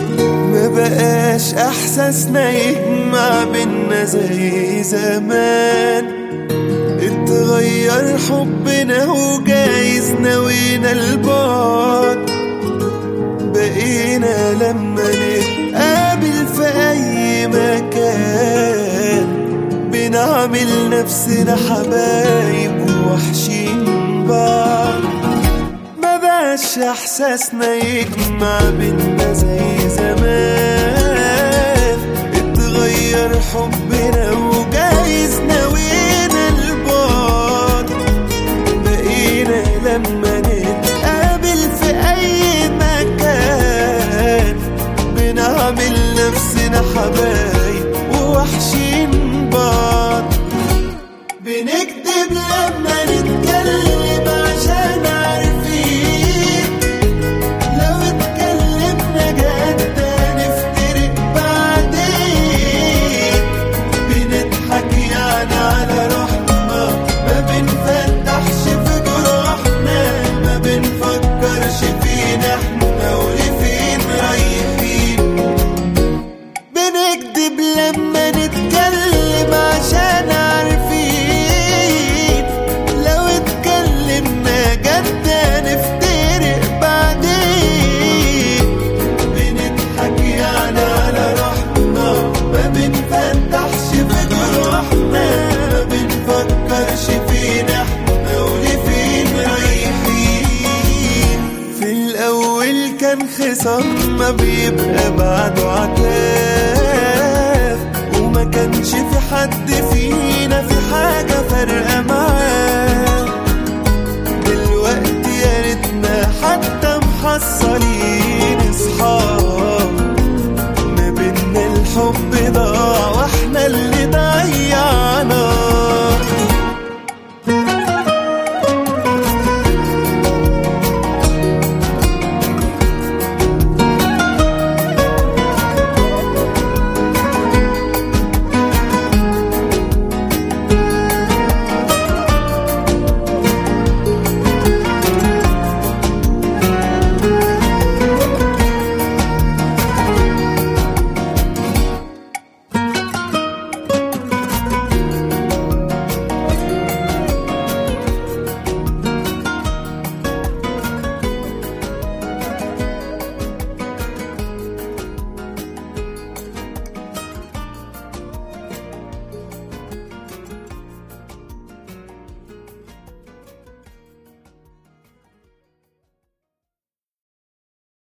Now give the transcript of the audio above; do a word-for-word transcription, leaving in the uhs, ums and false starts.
ما بقاش احساسنا يجمع بينا زي زمان، اتغير حبنا وجايز نوينا البعد. بقينا لما نتقابل في اي مكان بنعمل نفسنا حبايب ووحشين بعض. ما بقاش احساسنا يجمع بينا زي زمان، اتغير حبنا وجايز نوينا البعد. بقينا لما نتقابل في اي مكان بنعمل نفسنا حبايب ووحشين بعض. بنكدب لما نتكلم عشان عارفين لو اتكلمنا جد هنفترق بعدين. بنضحك يعني على روحنا، ما بنفتحش في جروحنا، ما بنفكرش فينا احنا ولفين رايحين. بنكدب لما نتكلم عشان عارفين لو اتكلمنا جد هنفترق بعدين. بنضحك يعني على روحنا، ما بنفتحش في جروحنا، ما بنفكرش فينا احنا ولفين رايحين. في الاول كان خصام ما بيبقى بعده عتاب، وما كانش في حد فينا في حاجة فارقة معاه. دلوقتي يا ريتنا حتى محصلين